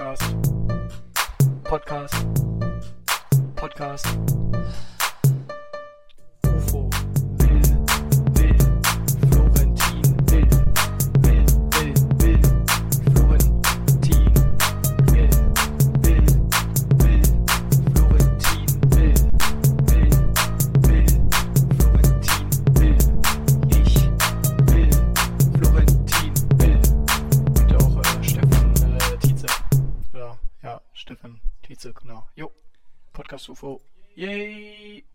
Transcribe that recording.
UFO will, Florentin will, Florentin will, Florentin will, Florentin will, ich will, Florentin will. Und auch Steffen Tietze. Ja, Steffen Tietze, genau. Jo, Podcast UFO. Yay!